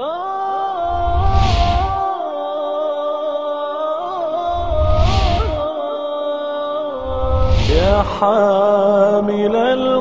يا حامل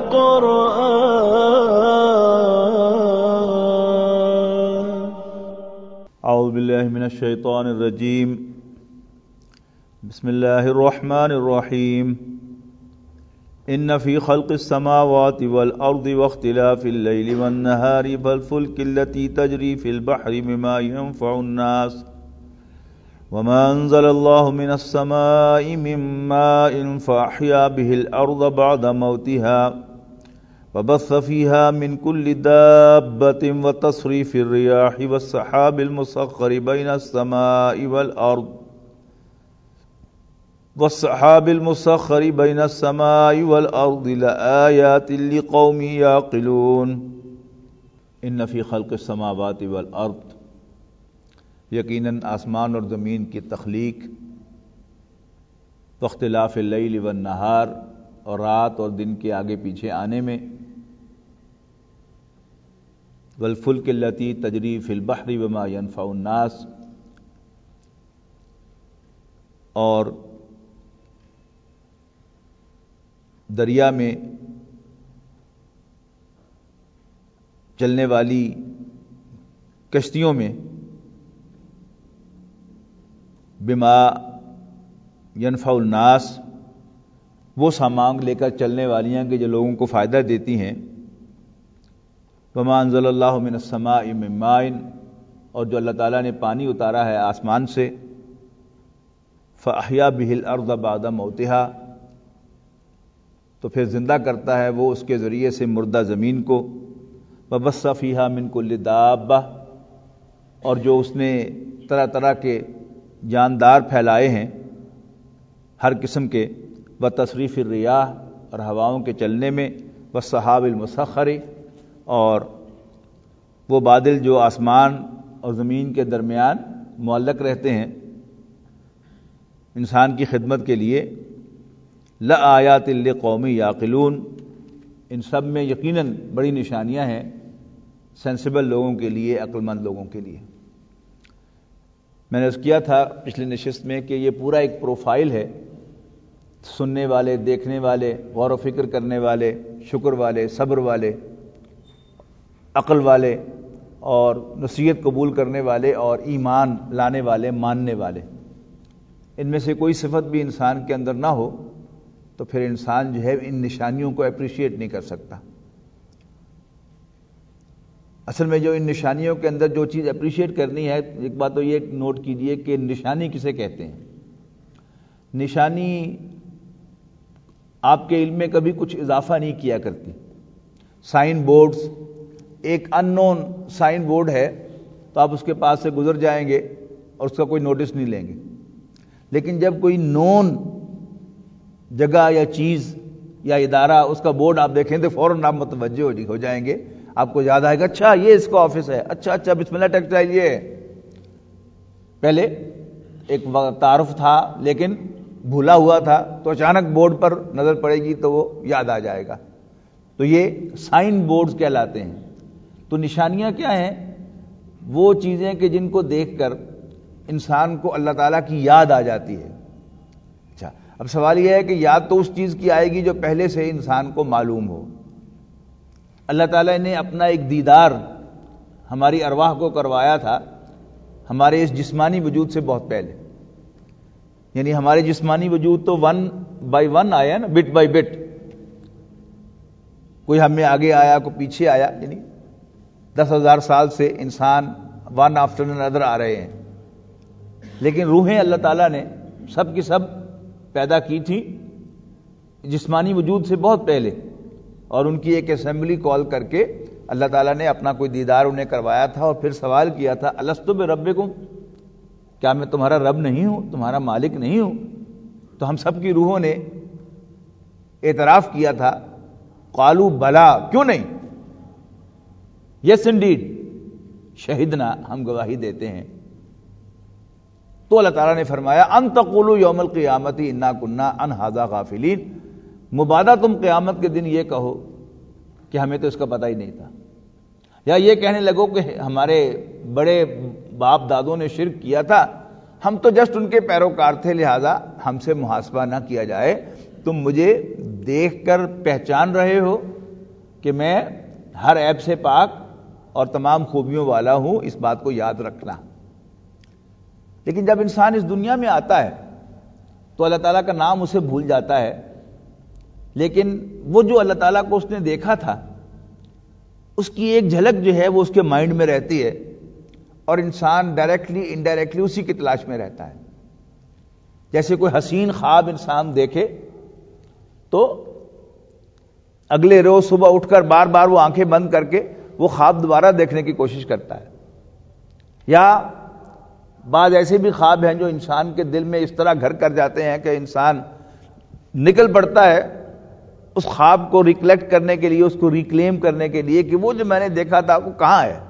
القرآن. اعوذ باللہ من الشیطان الرجیم. بسم اللہ الرحمن الرحیم. ان فی خلق السماوات والارض واختلاف اللیل والنہار والفلک التي تجری فی البحر بما ينفع الناس وما انزل الله من السماء من ماء فاحیا به الارض بعد موتها وبث فيها من كل دابة وتصريف الرياح والسحاب المسخر بين السماء والأرض لآيات لقوم يعقلون. ان فی خلق السماوات والارض، یقیناً آسمان اور زمین کی تخلیق، واختلاف اللیل والنہار، اور رات اور دن کے آگے پیچھے آنے میں، والفلک التی تجری فی البحر وما ينفع الناس، اور دریا میں چلنے والی کشتیوں میں، بما ينفع الناس، وہ سامان لے کر چلنے والی ہیں کہ جو لوگوں کو فائدہ دیتی ہیں. وما انزل اللہ من السماء من ماء، اور جو اللہ تعالیٰ نے پانی اتارا ہے آسمان سے. فاحیا به الارض بعد موتها، تو پھر زندہ کرتا ہے وہ اس کے ذریعے سے مردہ زمین کو. وبث فیہا من کل دابہ، اور جو اس نے طرح طرح کے جاندار پھیلائے ہیں ہر قسم کے. وتصریف الریاح، اور ہواؤں کے چلنے میں. والسحاب المسخر، اور وہ بادل جو آسمان اور زمین کے درمیان معلق رہتے ہیں انسان کی خدمت کے لیے. لآیات لقوم یعقلون، ان سب میں یقیناً بڑی نشانیاں ہیں سینسیبل لوگوں کے لیے، عقل مند لوگوں کے لیے. میں نے عرض کیا تھا پچھلی نشست میں کہ یہ پورا ایک پروفائل ہے، سننے والے، دیکھنے والے، غور و فکر کرنے والے، شکر والے، صبر والے، عقل والے، اور نصیحت قبول کرنے والے، اور ایمان لانے والے، ماننے والے. ان میں سے کوئی صفت بھی انسان کے اندر نہ ہو تو پھر انسان جو ہے ان نشانیوں کو اپریشیٹ نہیں کر سکتا. اصل میں جو ان نشانیوں کے اندر جو چیز اپریشیٹ کرنی ہے، ایک بات تو یہ نوٹ کیجئے کہ نشانی کسے کہتے ہیں. نشانی آپ کے علم میں کبھی کچھ اضافہ نہیں کیا کرتی. سائن بورڈز، ایک ان نون سائن بورڈ ہے تو آپ اس کے پاس سے گزر جائیں گے اور اس کا کوئی نوٹس نہیں لیں گے. لیکن جب کوئی نون جگہ یا چیز یا ادارہ اس کا بورڈ آپ دیکھیں تو فوراً آپ متوجہ ہو جائیں گے، آپ کو یاد آئے گا اچھا یہ اس کا آفس ہے، اچھا بسم اللہ ٹیکسٹائل یہ ہے. پہلے ایک تعارف تھا لیکن بھولا ہوا تھا، تو اچانک بورڈ پر نظر پڑے گی تو وہ یاد آ جائے گا. تو یہ سائن بورڈز کہلاتے ہیں. تو نشانیاں کیا ہیں؟ وہ چیزیں کہ جن کو دیکھ کر انسان کو اللہ تعالیٰ کی یاد آ جاتی ہے. اچھا، اب سوال یہ ہے کہ یاد تو اس چیز کی آئے گی جو پہلے سے انسان کو معلوم ہو. اللہ تعالیٰ نے اپنا ایک دیدار ہماری ارواح کو کروایا تھا ہمارے اس جسمانی وجود سے بہت پہلے. یعنی ہمارے جسمانی وجود تو 1 by 1 آیا نا، بٹ بائی بٹ. کوئی ہمیں آگے آیا، کوئی پیچھے آیا. یعنی 10,000 سال سے انسان ون آفٹر another آ رہے ہیں. لیکن روحیں اللہ تعالیٰ نے سب کی سب پیدا کی تھی جسمانی وجود سے بہت پہلے، اور ان کی ایک اسمبلی کال کر کے اللہ تعالیٰ نے اپنا کوئی دیدار انہیں کروایا تھا، اور پھر سوال کیا تھا الست بربکم، کیا میں تمہارا رب نہیں ہوں، تمہارا مالک نہیں ہوں؟ تو ہم سب کی روحوں نے اعتراف کیا تھا، قالوا بلا، کیوں نہیں، یس انڈیڈ، شہدنا، ہم گواہی دیتے ہیں. تو اللہ تعالیٰ نے فرمایا ان تقولوا یوم القیامت انا کنا عن ھذا غافلین، مبادہ تم قیامت کے دن یہ کہو کہ ہمیں تو اس کا پتہ ہی نہیں تھا. یا یہ کہنے لگو کہ ہمارے بڑے باپ دادوں نے شرک کیا تھا، ہم تو جسٹ ان کے پیروکار تھے، لہذا ہم سے محاسبہ نہ کیا جائے، تم مجھے دیکھ کر پہچان رہے ہو کہ میں ہر عیب سے پاک اور تمام خوبیوں والا ہوں، اس بات کو یاد رکھنا۔ لیکن جب انسان اس دنیا میں آتا ہے تو اللہ تعالیٰ کا نام اسے بھول جاتا ہے، لیکن وہ جو اللہ تعالیٰ کو اس نے دیکھا تھا اس کی ایک جھلک جو ہے وہ اس کے مائنڈ میں رہتی ہے، اور انسان ڈائریکٹلی انڈائریکٹلی اسی کی تلاش میں رہتا ہے۔ جیسے کوئی حسین خواب انسان دیکھے تو اگلے روز صبح اٹھ کر بار بار وہ آنکھیں بند کر کے وہ خواب دوبارہ دیکھنے کی کوشش کرتا ہے، یا بعض ایسے بھی خواب ہیں جو انسان کے دل میں اس طرح گھر کر جاتے ہیں کہ انسان نکل پڑتا ہے اس خواب کو ریکلیکٹ کرنے کے لیے، اس کو ریکلیم کرنے کے لیے کہ وہ جو میں نے دیکھا تھا وہ کہاں ہے۔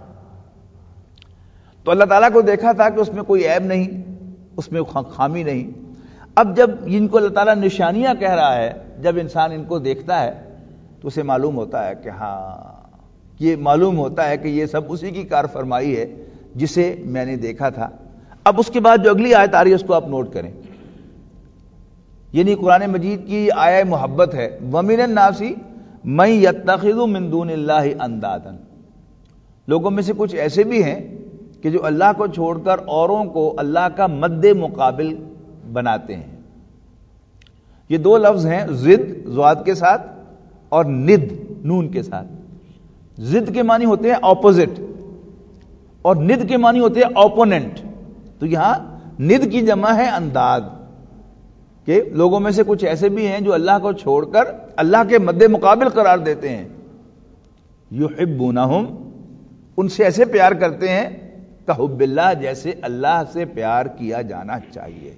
تو اللہ تعالیٰ کو دیکھا تھا کہ اس میں کوئی عیب نہیں، اس میں خامی نہیں۔ اب جب ان کو اللہ تعالیٰ نشانیاں کہہ رہا ہے، جب انسان ان کو دیکھتا ہے تو اسے معلوم ہوتا ہے کہ ہاں، یہ معلوم ہوتا ہے کہ یہ سب اسی کی کار فرمائی ہے جسے میں نے دیکھا تھا۔ اب اس کے بعد جو اگلی آیت آ رہی ہے اس کو آپ نوٹ کریں، یعنی قرآن مجید کی آیہ محبت ہے، وَمِنَ النَّاسِ مَن يَتَّخِذُ مِن دُونِ اللَّهِ أَندَادًا، لوگوں میں سے کچھ ایسے بھی ہیں کہ جو اللہ کو چھوڑ کر اوروں کو اللہ کا مد مقابل بناتے ہیں۔ یہ دو لفظ ہیں، ضد ضاد کے ساتھ اور ند نون کے ساتھ۔ ضد کے معنی ہوتے ہیں اپوزٹ اور ند کے معنی ہوتے ہیں اوپوننٹ، تو یہاں ند کی جمع ہے انداد، کہ لوگوں میں سے کچھ ایسے بھی ہیں جو اللہ کو چھوڑ کر اللہ کے مد مقابل قرار دیتے ہیں۔ یحبونہم، ان سے ایسے پیار کرتے ہیں کحب اللہ، جیسے اللہ سے پیار کیا جانا چاہیے۔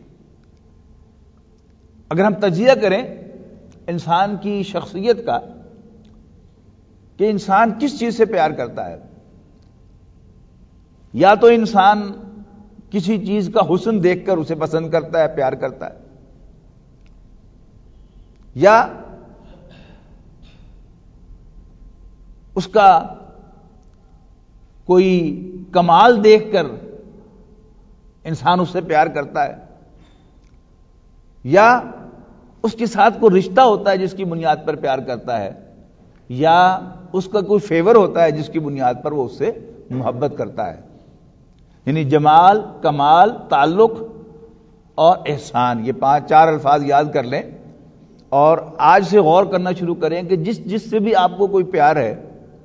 اگر ہم تجزیہ کریں انسان کی شخصیت کا کہ انسان کس چیز سے پیار کرتا ہے، یا تو انسان کسی چیز کا حسن دیکھ کر اسے پسند کرتا ہے، پیار کرتا ہے، یا اس کا کوئی کمال دیکھ کر انسان اس سے پیار کرتا ہے، یا اس کے ساتھ کوئی رشتہ ہوتا ہے جس کی بنیاد پر پیار کرتا ہے، یا اس کا کوئی فیور ہوتا ہے جس کی بنیاد پر وہ اس سے محبت کرتا ہے۔ یعنی جمال، کمال، تعلق اور احسان، یہ چار الفاظ یاد کر لیں اور آج سے غور کرنا شروع کریں کہ جس سے بھی آپ کو کوئی پیار ہے،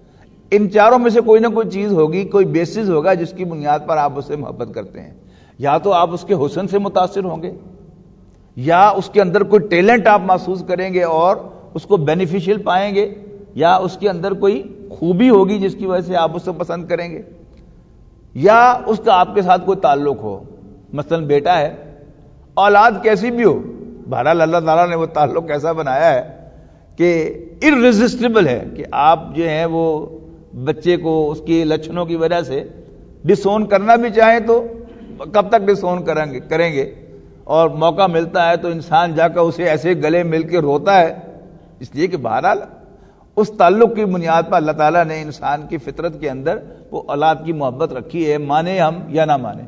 ان چاروں میں سے کوئی نہ کوئی چیز ہوگی، کوئی بیسس ہوگا جس کی بنیاد پر آپ اس سے محبت کرتے ہیں۔ یا تو آپ اس کے حسن سے متاثر ہوں گے، یا اس کے اندر کوئی ٹیلنٹ آپ محسوس کریں گے اور اس کو بینیفیشل پائیں گے، یا اس کے اندر کوئی خوبی ہوگی جس کی وجہ سے آپ اس کو پسند کریں گے، یا اس کا آپ کے ساتھ کوئی تعلق ہو۔ مثلا بیٹا ہے، اولاد کیسی بھی ہو، بہرحال اللہ تعالیٰ نے وہ تعلق ایسا بنایا ہے کہ irresistible ہے کہ آپ جو ہیں وہ بچے کو اس کی لچھنوں کی وجہ سے ڈسون کرنا بھی چاہیں تو کب تک ڈسون کریں گے، اور موقع ملتا ہے تو انسان جا کر اسے ایسے گلے مل کے روتا ہے، اس لیے کہ بہرحال اس تعلق کی بنیاد پر اللہ تعالیٰ نے انسان کی فطرت کے اندر وہ اولاد کی محبت رکھی ہے، مانے ہم یا نہ مانے۔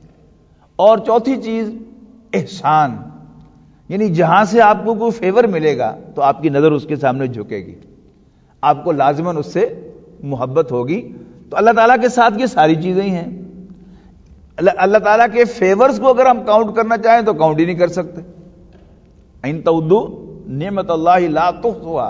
اور چوتھی چیز احسان، یعنی جہاں سے آپ کو کوئی فیور ملے گا تو آپ کی نظر اس کے سامنے جھکے گی، آپ کو لازماً اس سے محبت ہوگی۔ تو اللہ تعالیٰ کے ساتھ یہ ساری چیزیں ہی ہیں۔ اللہ تعالیٰ کے فیورز کو اگر ہم کاؤنٹ کرنا چاہیں تو کاؤنٹ ہی نہیں کر سکتے۔ ان تعدوا نعمت اللہ لا تحصوها،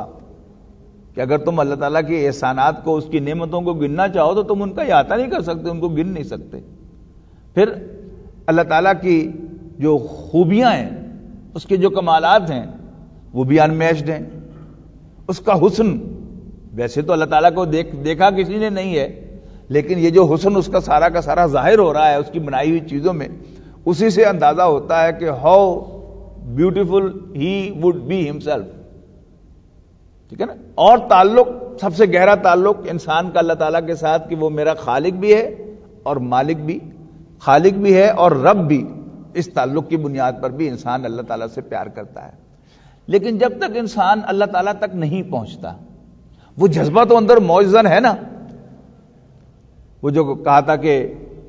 کہ اگر تم اللہ تعالیٰ کے احسانات کو، اس کی نعمتوں کو گننا چاہو تو تم ان کا احاطہ نہیں کر سکتے، ان کو گن نہیں سکتے۔ پھر اللہ تعالیٰ کی جو خوبیاں ہیں، اس کے جو کمالات ہیں وہ بھی انمیچڈ ہیں۔ اس کا حسن، ویسے تو اللہ تعالیٰ کو دیکھا کسی نے نہیں ہے، لیکن یہ جو حسن اس کا سارا ظاہر ہو رہا ہے اس کی بنائی ہوئی چیزوں میں، اسی سے اندازہ ہوتا ہے کہ how beautiful he would be himself, ٹھیک ہے نا۔ اور تعلق، سب سے گہرا تعلق انسان کا اللہ تعالیٰ کے ساتھ کہ وہ میرا خالق بھی ہے اور مالک بھی، خالق بھی ہے اور رب بھی، اس تعلق کی بنیاد پر بھی انسان اللہ تعالیٰ سے پیار کرتا ہے۔ لیکن جب تک انسان اللہ تعالیٰ تک نہیں پہنچتا، وہ جذبہ تو اندر موجزن ہے نا، وہ جو کہا تھا کہ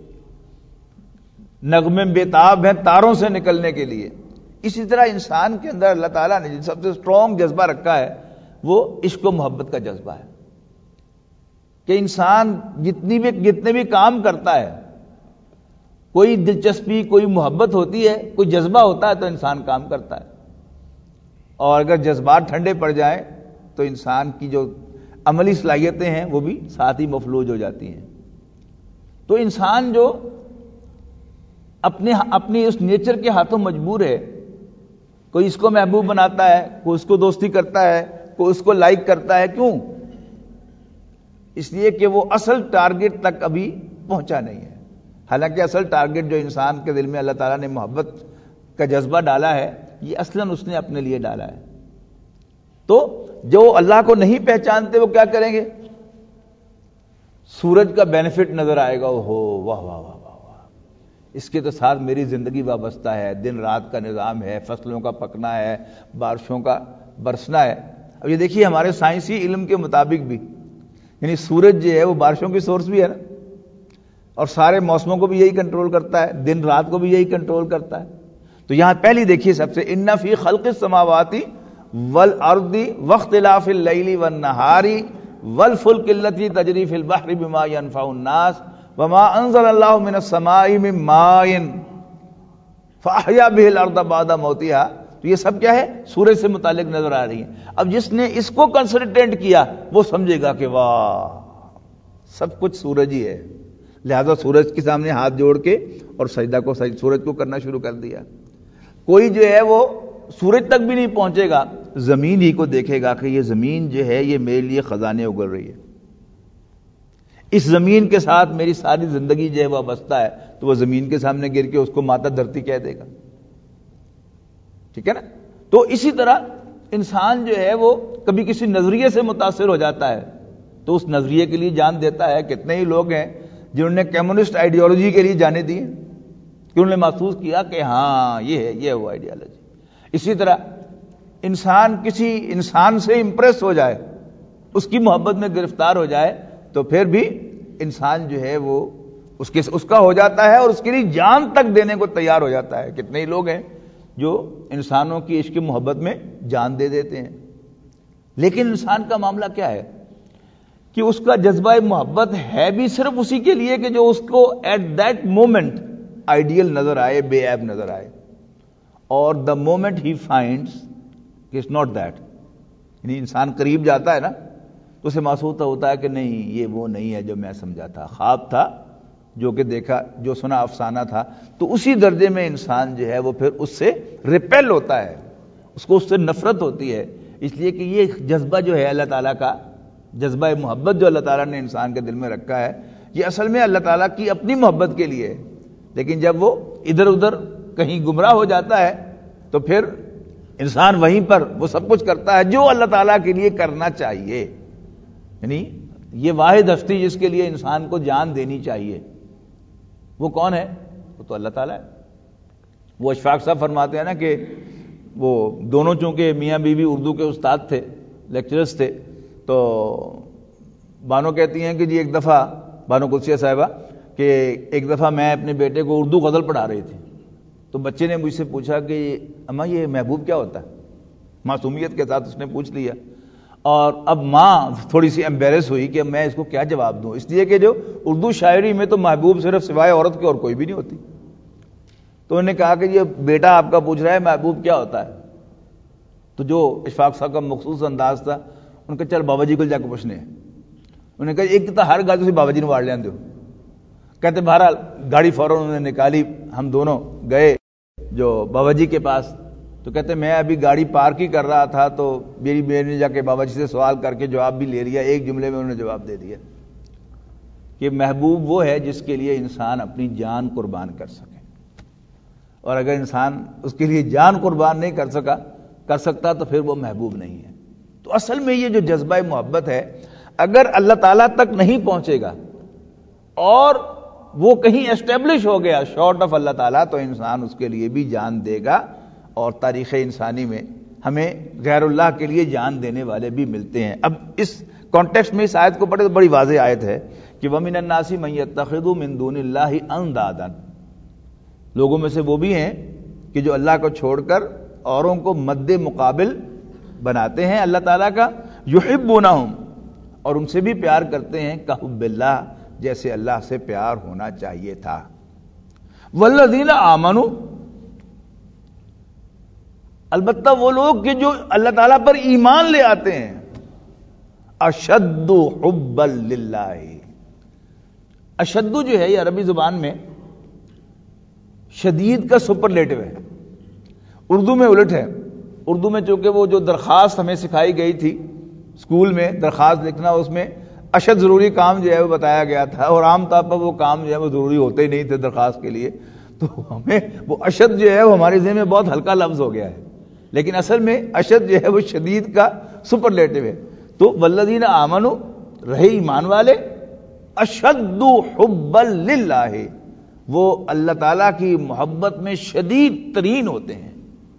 نغمے بےتاب ہیں تاروں سے نکلنے کے لیے، اسی طرح انسان کے اندر اللہ تعالیٰ نے سب سے اسٹرانگ جذبہ رکھا ہے وہ عشق و محبت کا جذبہ ہے، کہ انسان جتنے بھی کام کرتا ہے، کوئی دلچسپی، کوئی محبت ہوتی ہے، کوئی جذبہ ہوتا ہے تو انسان کام کرتا ہے، اور اگر جذبات ٹھنڈے پڑ جائیں تو انسان کی جو عملی صلاحیتیں ہیں وہ بھی ساتھ ہی مفلوج ہو جاتی ہیں۔ تو انسان جو اپنی اس نیچر کے ہاتھوں مجبور ہے، کوئی اس کو محبوب بناتا ہے، کوئی اس کو دوستی کرتا ہے، کوئی اس کو لائک کرتا ہے، کیوں؟ اس لیے کہ وہ اصل ٹارگٹ تک ابھی پہنچا نہیں ہے۔ حالانکہ اصل ٹارگٹ جو انسان کے دل میں اللہ تعالیٰ نے محبت کا جذبہ ڈالا ہے، یہ اصلاً اس نے اپنے لیے ڈالا ہے۔ تو جو اللہ کو نہیں پہچانتے وہ کیا کریں گے؟ سورج کا بینیفٹ نظر آئے گا، اوہو واہ واہ واہ واہ واہ، اس کے تو ساتھ میری زندگی وابستہ ہے، دن رات کا نظام ہے، فصلوں کا پکنا ہے، بارشوں کا برسنا ہے۔ اب یہ دیکھیے ہمارے سائنسی علم کے مطابق بھی، یعنی سورج جو ہے وہ بارشوں کی سورس بھی ہے نا، اور سارے موسموں کو بھی یہی کنٹرول کرتا ہے، دن رات کو بھی یہی کنٹرول کرتا ہے۔ تو یہاں پہلی دیکھیے سب سے، ان فی خلق السماوات والارض واختلاف اللیل والنہار والفلک التی تجری فی البحر بما ینفع الناس وما انزل اللہ من السماء من ماء فاحیا بہ الارض بعد موتها۔ تو یہ سب کیا ہے؟ سورج سے متعلق نظر آ رہی ہیں۔ اب جس نے اس کو کنسنٹریٹ کیا وہ سمجھے گا کہ واہ سب کچھ سورج ہی ہے، لہذا سورج کے سامنے ہاتھ جوڑ کے اور سجدہ کو سورج کو کرنا شروع کر دیا۔ کوئی جو ہے وہ سورج تک بھی نہیں پہنچے گا، زمین ہی کو دیکھے گا کہ یہ زمین جو ہے یہ میرے لیے خزانے اگل رہی ہے، اس زمین کے ساتھ میری ساری زندگی جو ہے وہ وابستہ ہے، تو وہ زمین کے سامنے گر کے اس کو ماتا دھرتی کہہ دے گا، ٹھیک ہے نا؟ تو اسی طرح انسان جو ہے وہ کبھی کسی نظریے سے متاثر ہو جاتا ہے تو اس نظریے کے لیے جان دیتا ہے۔ کتنے ہی لوگ ہیں جنہوں نے کمیونسٹ آئیڈیالوجی کے لیے جانے دی کہ انہوں نے محسوس کیا کہ ہاں یہ وہ آئیڈیالوجی۔ اسی طرح انسان کسی انسان سے امپریس ہو جائے، اس کی محبت میں گرفتار ہو جائے تو پھر بھی انسان جو ہے وہ اس کا ہو جاتا ہے اور اس کے لیے جان تک دینے کو تیار ہو جاتا ہے۔ کتنے ہی لوگ ہیں جو انسانوں کی عشق محبت میں جان دے دیتے ہیں، لیکن انسان کا معاملہ کیا ہے کہ اس کا جذبہ محبت ہے بھی صرف اسی کے لیے کہ جو اس کو ایٹ دیٹ مومنٹ آئیڈیل نظر آئے، بے عیب نظر آئے، اور دا مومنٹ ہی فائنڈس کہ اٹس ناٹ دیٹ، یعنی انسان قریب جاتا ہے نا تو اسے محسوس ہوتا ہے کہ نہیں یہ وہ نہیں ہے جو میں سمجھا تھا، خواب تھا جو کہ دیکھا، جو سنا افسانہ تھا، تو اسی درجے میں انسان جو ہے وہ پھر اس سے ریپیل ہوتا ہے، اس کو اس سے نفرت ہوتی ہے، اس لیے کہ یہ جذبہ جو ہے اللہ تعالیٰ کا جذبہ محبت جو اللہ تعالیٰ نے انسان کے دل میں رکھا ہے، یہ اصل میں اللہ تعالیٰ کی اپنی محبت کے لیے ہے، لیکن جب وہ ادھر ادھر کہیں گمراہ ہو جاتا ہے تو پھر انسان وہیں پر وہ سب کچھ کرتا ہے جو اللہ تعالیٰ کے لیے کرنا چاہیے، یعنی یہ واحد ہستی جس کے لیے انسان کو جان دینی چاہیے وہ کون ہے؟ وہ تو اللہ تعالیٰ ہے۔ وہ اشفاق صاحب فرماتے ہیں نا کہ وہ دونوں چونکہ میاں بیوی اردو کے استاد تھے، لیکچررز تھے، تو بانو کہتی ہیں کہ جی ایک دفعہ، بانو قدسیہ صاحبہ، کہ ایک دفعہ میں اپنے بیٹے کو اردو غزل پڑھا رہی تھی، تو بچے نے مجھ سے پوچھا کہ اماں یہ محبوب کیا ہوتا ہے؟ معصومیت کے ساتھ اس نے پوچھ لیا، اور اب ماں تھوڑی سی ایمبیرس ہوئی کہ میں اس کو کیا جواب دوں، اس لیے کہ جو اردو شاعری میں تو محبوب صرف سوائے عورت کے اور کوئی بھی نہیں ہوتی۔ تو انہوں نے کہا کہ یہ بیٹا آپ کا پوچھ رہا ہے محبوب کیا ہوتا ہے، تو جو اشفاق صاحب کا مخصوص انداز تھا، ان کا چل بابا جی کو جا کے پوچھنے ہیں۔ انہوں نے کہا ایک تو ہر گل تھی بابا جی نے واڑ لیا دو، کہتے بہرحال گاڑی فوراً انہوں نے نکالی، ہم دونوں گئے جو بابا جی کے پاس، تو کہتے میں ابھی گاڑی پارک ہی کر رہا تھا تو میری بہن نے جا کے بابا جی سے سوال کر کے جواب بھی لے لیا، ایک جملے میں انہوں نے جواب دے دیا کہ محبوب وہ ہے جس کے لیے انسان اپنی جان قربان کر سکے، اور اگر انسان اس کے لیے جان قربان نہیں کر سکتا تو پھر وہ محبوب نہیں ہے۔ تو اصل میں یہ جو جذبہ محبت ہے اگر اللہ تعالیٰ تک نہیں پہنچے گا اور وہ کہیں اسٹیبلش ہو گیا شارٹ آف اللہ تعالیٰ، تو انسان اس کے لیے بھی جان دے گا، اور تاریخ انسانی میں ہمیں غیر اللہ کے لیے جان دینے والے بھی ملتے ہیں۔ اب اس کانٹیکسٹ میں اس آیت کو پڑھے تو بڑی واضح آیت ہے کہ وَمِنَ النَّاسِ مَن يَتَّخِذُ مِن دُونِ اللَّهِ أَندَادًا، لوگوں میں سے وہ بھی ہیں کہ جو اللہ کو چھوڑ کر اوروں کو مد مقابل بناتے ہیں اللہ تعالیٰ کا، یحبونہم، اور ان سے بھی پیار کرتے ہیں کحب اللہ، جیسے اللہ سے پیار ہونا چاہیے تھا۔ والذین آمنوا، البتہ وہ لوگ کہ جو اللہ تعالیٰ پر ایمان لے آتے ہیں، اشد حبا للہ، اشد جو ہے یہ عربی زبان میں شدید کا سپرلیٹو ہے، اردو میں الٹ ہے۔ اردو میں چونکہ وہ جو درخواست ہمیں سکھائی گئی تھی اسکول میں، درخواست لکھنا، اس میں اشد ضروری کام جو ہے وہ بتایا گیا تھا، اور عام طور پر وہ کام جو ہے وہ ضروری ہوتے ہی نہیں تھے درخواست کے لیے، تو ہمیں وہ اشد جو ہے وہ ہمارے ذہن میں بہت ہلکا لفظ ہو گیا ہے، لیکن اصل میں اشد جو ہے وہ شدید کا سپرلیٹو ہے۔ تو والذین آمنوا، رہے ایمان والے، اشد حبا للہ، وہ اللہ تعالیٰ کی محبت میں شدید ترین ہوتے ہیں۔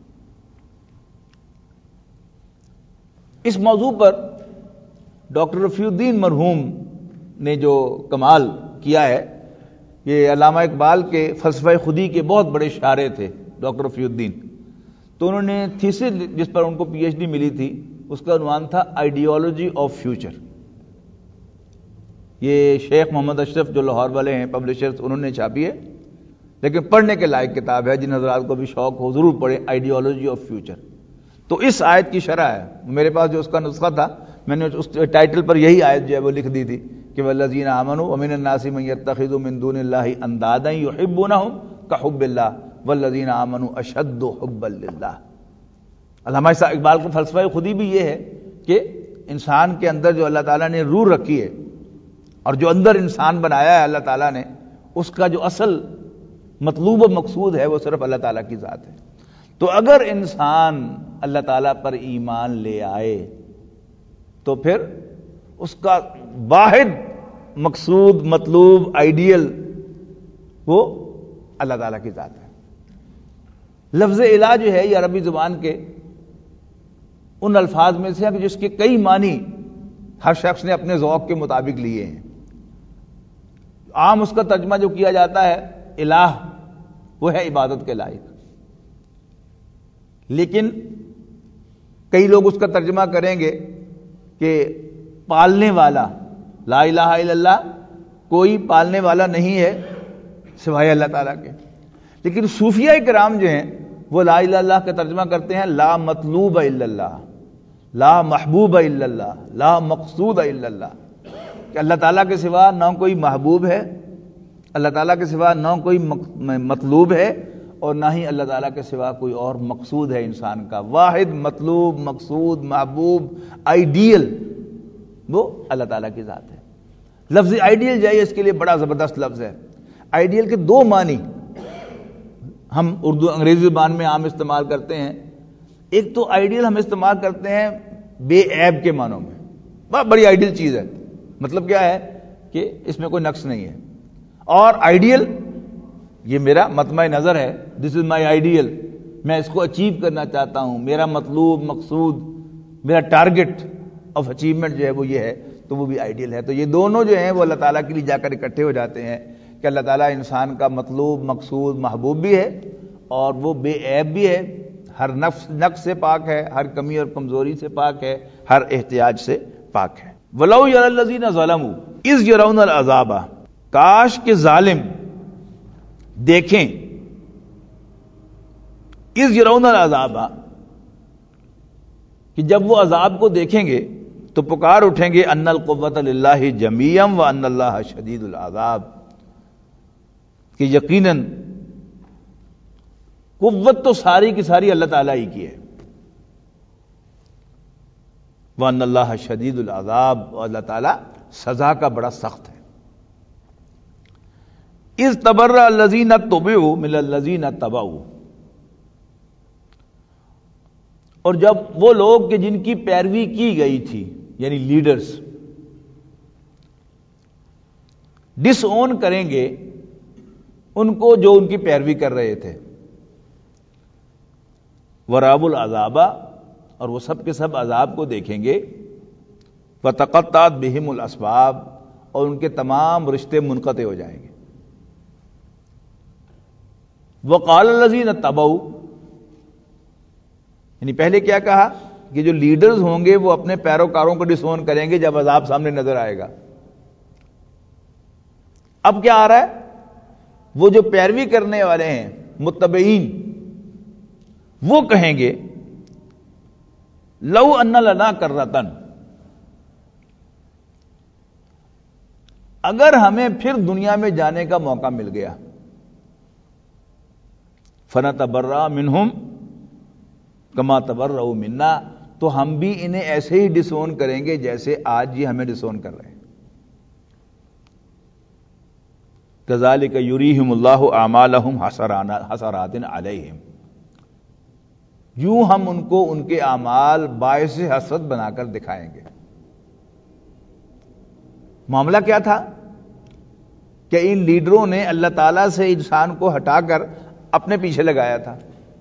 اس موضوع پر ڈاکٹر رفیع الدین مرحوم نے جو کمال کیا ہے، یہ علامہ اقبال کے فلسفہ خودی کے بہت بڑے شارح تھے ڈاکٹر رفیع الدین، تو انہوں نے تھیسس جس پر ان کو پی ایچ ڈی ملی تھی اس کا عنوان تھا آئیڈیالوجی آف فیوچر۔ یہ شیخ محمد اشرف جو لاہور والے ہیں پبلشرز، انہوں نے چھاپی ہے، لیکن پڑھنے کے لائق کتاب ہے، جن حضرات کو بھی شوق ہو ضرور پڑھیں، آئیڈیالوجی آف فیوچر۔ تو اس آیت کی شرح ہے، میرے پاس جو اس کا نسخہ تھا میں نے اس ٹائٹل پر یہی آیت جو ہے وہ لکھ دی تھی کہ والذین آمنوا ومن الناس من يتخذ من دون اللہ اندادا یحبونہم کحب اللہ والذین آمنوا اشد حبا للہ۔ علامہ اقبال کا فلسفہ خودی بھی یہ ہے کہ انسان کے اندر جو اللہ تعالیٰ نے روح رکھی ہے اور جو اندر انسان بنایا ہے اللہ تعالیٰ نے، اس کا جو اصل مطلوب و مقصود ہے وہ صرف اللہ تعالیٰ کی ذات ہے۔ تو اگر انسان اللہ تعالیٰ پر ایمان لے آئے تو پھر اس کا واحد مقصود، مطلوب، آئیڈیل وہ اللہ تعالیٰ کی ذات ہے۔ لفظ الہ جو ہے یہ عربی زبان کے ان الفاظ میں سے ہے کہ جس کے کئی معنی ہر شخص نے اپنے ذوق کے مطابق لیے ہیں۔ عام اس کا ترجمہ جو کیا جاتا ہے الہ، وہ ہے عبادت کے لائق، لیکن کئی لوگ اس کا ترجمہ کریں گے کہ پالنے والا، لا الہ الا اللہ، کوئی پالنے والا نہیں ہے سوائے اللہ تعالیٰ کے۔ لیکن صوفیہ کرام جو ہیں وہ لا الہ الا اللہ کا ترجمہ کرتے ہیں لا مطلوب الا اللہ، لا محبوب الا اللہ، لا مقصود الا اللہ، کہ اللہ تعالیٰ کے سوا نہ کوئی محبوب ہے، اللہ تعالیٰ کے سوا نہ کوئی مطلوب ہے، اور نہ ہی اللہ تعالیٰ کے سوا کوئی اور مقصود ہے انسان کا۔ واحد مطلوب، مقصود، محبوب، آئیڈیل وہ اللہ تعالیٰ کی ذات ہے۔ لفظ آئیڈیل جائے اس کے لیے بڑا زبردست لفظ ہے۔ آئیڈیل کے دو معنی ہم اردو انگریزی زبان میں عام استعمال کرتے ہیں۔ ایک تو آئیڈیل ہم استعمال کرتے ہیں بے عیب کے معنوں میں، بہت بڑی آئیڈیل چیز ہے، مطلب کیا ہے کہ اس میں کوئی نقص نہیں ہے۔ اور آئیڈیل یہ میرا مطمع نظر ہے، دس از مائی آئیڈیل، میں اس کو اچیو کرنا چاہتا ہوں، میرا مطلوب، مقصود، میرا ٹارگٹ آف اچیومنٹ جو ہے وہ یہ ہے، تو وہ بھی آئیڈیل ہے۔ تو یہ دونوں جو ہیں وہ اللہ تعالیٰ کے لیے جا کر اکٹھے ہو جاتے ہیں کہ اللہ تعالیٰ انسان کا مطلوب، مقصود، محبوب بھی ہے، اور وہ بے عیب بھی ہے، ہر نقص سے پاک ہے، ہر کمی اور کمزوری سے پاک ہے، ہر احتیاج سے پاک ہے۔ وَلَوْ يَرَى الَّذِينَ ظَلَمُوا إِذْ يَرَوْنَ الْعَذَابَ، کاش کہ ظالم دیکھیں، اِذْ يَرَوْنَ الْعَذَابَ، کہ جب وہ عذاب کو دیکھیں گے تو پکار اٹھیں گے ان القوۃ للہ جمیعا وان اللہ شدید العذاب، کہ یقیناً قوت تو ساری کی ساری اللہ تعالیٰ ہی کی ہے، وان اللہ شدید العذاب، اور اللہ تعالیٰ سزا کا بڑا سخت ہے۔ اذ تبرأ الذین اتبعوا من الذین اتبعوا، اور جب وہ لوگ کہ جن کی پیروی کی گئی تھی، یعنی لیڈرز، ڈس اون کریں گے ان کو جو ان کی پیروی کر رہے تھے، وراب العذاب، اور وہ سب کے سب عذاب کو دیکھیں گے، وتقطعت بہم الاسباب، اور ان کے تمام رشتے منقطع ہو جائیں گے. وقال الذین اتبعوا، یعنی پہلے کیا کہا کہ جو لیڈرز ہوں گے وہ اپنے پیروکاروں کو ڈس اون کریں گے جب عذاب سامنے نظر آئے گا. اب کیا آ رہا ہے؟ وہ جو پیروی کرنے والے ہیں متبعین، وہ کہیں گے لو ان لنا کرتن، اگر ہمیں پھر دنیا میں جانے کا موقع مل گیا، فنتبرأ منہم کما تبرؤوا منا، تو ہم بھی انہیں ایسے ہی ڈس اون کریں گے جیسے آج یہ ہمیں ڈس اون کر رہے ہیں. کذالک یریہم اللہ اعمالہم حسرات علیہم، یوں ہم ان کو ان کے اعمال باعث حسرت بنا کر دکھائیں گے. معاملہ کیا تھا کہ ان لیڈروں نے اللہ تعالیٰ سے انسان کو ہٹا کر اپنے پیچھے لگایا تھا.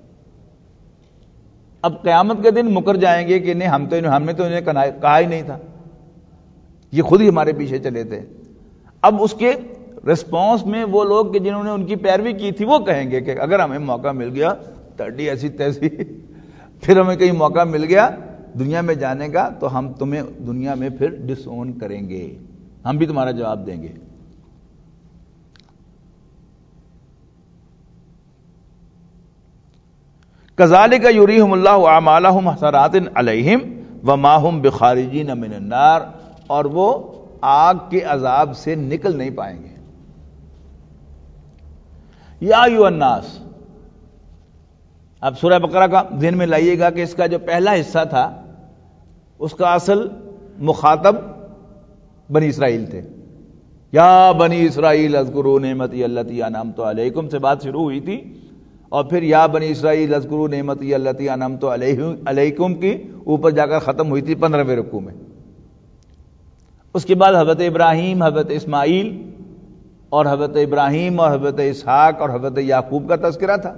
اب قیامت کے دن مکر جائیں گے کہ نہیں، ہم نے تو انہیں کہا ہی نہیں تھا، یہ خود ہی ہمارے پیچھے چلے تھے. اب اس کے ریسپانس میں وہ لوگ کہ جنہوں نے ان کی پیروی کی تھی وہ کہیں گے کہ اگر ہمیں موقع مل گیا تڑی ایسی تیسی، پھر ہمیں کہیں موقع مل گیا دنیا میں جانے کا تو ہم تمہیں دنیا میں پھر ڈس اون کریں گے، ہم بھی تمہارا جواب دیں گے. کذالک یریہم اللہ اعمالہم حسرات علیہم وما ہم بخارجین من النار، اور وہ آگ کے عذاب سے نکل نہیں پائیں گے. یا ایھا الناس، اب سورہ بقرہ کا ذہن میں لائیے گا کہ اس کا جو پہلا حصہ تھا اس کا اصل مخاطب بنی اسرائیل تھے. یا بنی اسرائیل اذکروا نعمتی التی انعمت علیکم سے بات شروع ہوئی تھی، اور پھر یا بنی اسرائیل اذکروا نعمتی التی انعمت علیکم کی اوپر جا کر ختم ہوئی تھی 15ویں رکوع میں. اس کے بعد حضرت ابراہیم، حضرت اسماعیل، اور حضرت ابراہیم اور حضرت اسحاق اور حضرت یعقوب کا تذکرہ تھا.